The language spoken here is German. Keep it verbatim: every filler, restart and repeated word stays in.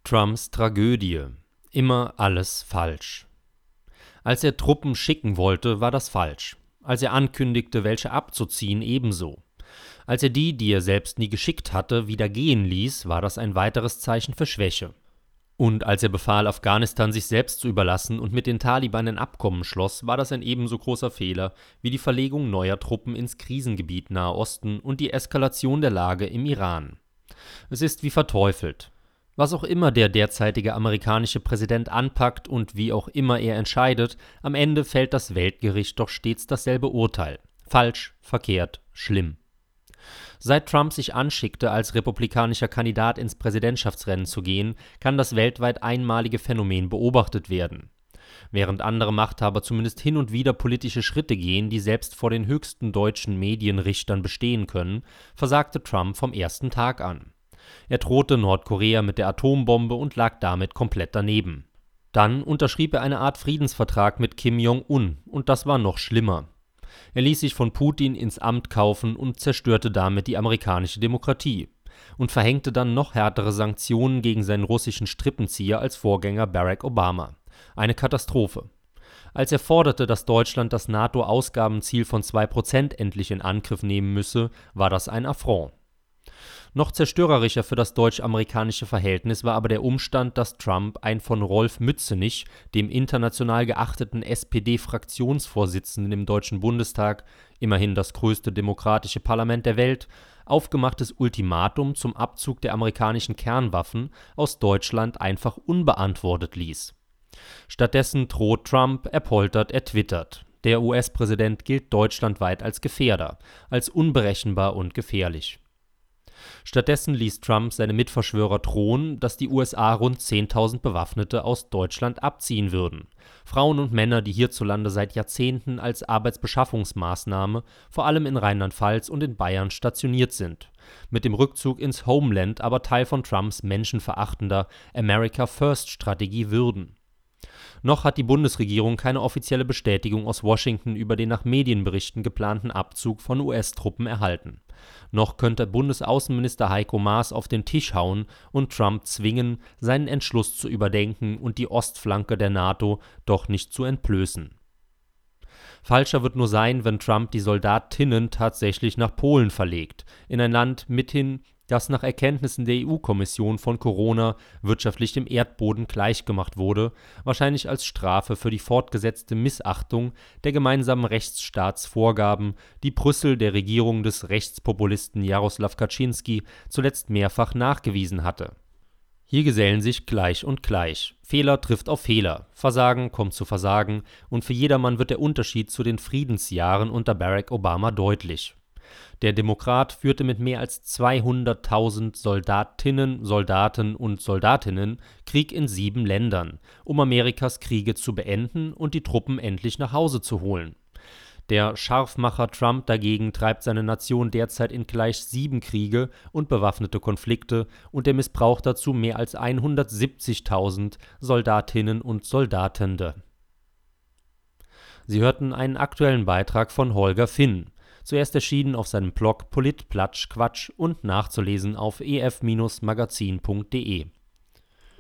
Trumps Tragödie. Immer alles falsch. Als er Truppen schicken wollte, war das falsch. Als er ankündigte, welche abzuziehen, ebenso. Als er die, die er selbst nie geschickt hatte, wieder gehen ließ, war das ein weiteres Zeichen für Schwäche. Und als er befahl, Afghanistan sich selbst zu überlassen und mit den Taliban ein Abkommen schloss, war das ein ebenso großer Fehler wie die Verlegung neuer Truppen ins Krisengebiet Nahe Osten und die Eskalation der Lage im Iran. Es ist wie verteufelt. Was auch immer der derzeitige amerikanische Präsident anpackt und wie auch immer er entscheidet, am Ende fällt das Weltgericht doch stets dasselbe Urteil. Falsch, verkehrt, schlimm. Seit Trump sich anschickte, als republikanischer Kandidat ins Präsidentschaftsrennen zu gehen, kann das weltweit einmalige Phänomen beobachtet werden. Während andere Machthaber zumindest hin und wieder politische Schritte gehen, die selbst vor den höchsten deutschen Medienrichtern bestehen können, versagte Trump vom ersten Tag an. Er drohte Nordkorea mit der Atombombe und lag damit komplett daneben. Dann unterschrieb er eine Art Friedensvertrag mit Kim Jong-un, und das war noch schlimmer. Er ließ sich von Putin ins Amt kaufen und zerstörte damit die amerikanische Demokratie und verhängte dann noch härtere Sanktionen gegen seinen russischen Strippenzieher als Vorgänger Barack Obama. Eine Katastrophe. Als er forderte, dass Deutschland das NATO-Ausgabenziel von zwei Prozent endlich in Angriff nehmen müsse, war das ein Affront. Noch zerstörerischer für das deutsch-amerikanische Verhältnis war aber der Umstand, dass Trump ein von Rolf Mützenich, dem international geachteten S P D-Fraktionsvorsitzenden im Deutschen Bundestag, immerhin das größte demokratische Parlament der Welt, aufgemachtes Ultimatum zum Abzug der amerikanischen Kernwaffen aus Deutschland einfach unbeantwortet ließ. Stattdessen droht Trump, er poltert, er twittert. Der U S-Präsident gilt deutschlandweit als Gefährder, als unberechenbar und gefährlich. Stattdessen ließ Trump seine Mitverschwörer drohen, dass die U S A rund zehntausend Bewaffnete aus Deutschland abziehen würden. Frauen und Männer, die hierzulande seit Jahrzehnten als Arbeitsbeschaffungsmaßnahme, vor allem in Rheinland-Pfalz und in Bayern, stationiert sind. Mit dem Rückzug ins Homeland aber Teil von Trumps menschenverachtender America-First-Strategie würden. Noch hat die Bundesregierung keine offizielle Bestätigung aus Washington über den nach Medienberichten geplanten Abzug von U S-Truppen erhalten. Noch könnte Bundesaußenminister Heiko Maas auf den Tisch hauen und Trump zwingen, seinen Entschluss zu überdenken und die Ostflanke der NATO doch nicht zu entblößen. Falscher wird nur sein, wenn Trump die Soldatinnen tatsächlich nach Polen verlegt, in ein Land mithin, das nach Erkenntnissen der E U-Kommission von Corona wirtschaftlich dem Erdboden gleichgemacht wurde, wahrscheinlich als Strafe für die fortgesetzte Missachtung der gemeinsamen Rechtsstaatsvorgaben, die Brüssel der Regierung des Rechtspopulisten Jaroslaw Kaczynski zuletzt mehrfach nachgewiesen hatte. Hier gesellen sich Gleich und Gleich. Fehler trifft auf Fehler, Versagen kommt zu Versagen, und für jedermann wird der Unterschied zu den Friedensjahren unter Barack Obama deutlich. Der Demokrat führte mit mehr als zweihunderttausend Soldatinnen, Soldaten und Soldatinnen Krieg in sieben Ländern, um Amerikas Kriege zu beenden und die Truppen endlich nach Hause zu holen. Der Scharfmacher Trump dagegen treibt seine Nation derzeit in gleich sieben Kriege und bewaffnete Konflikte, und er missbraucht dazu mehr als hundertsiebzigtausend Soldatinnen und Soldatende. Sie hörten einen aktuellen Beitrag von Holger Finn. Zuerst erschienen auf seinem Blog Polit Platsch Quatsch und nachzulesen auf e f Bindestrich magazin punkt de.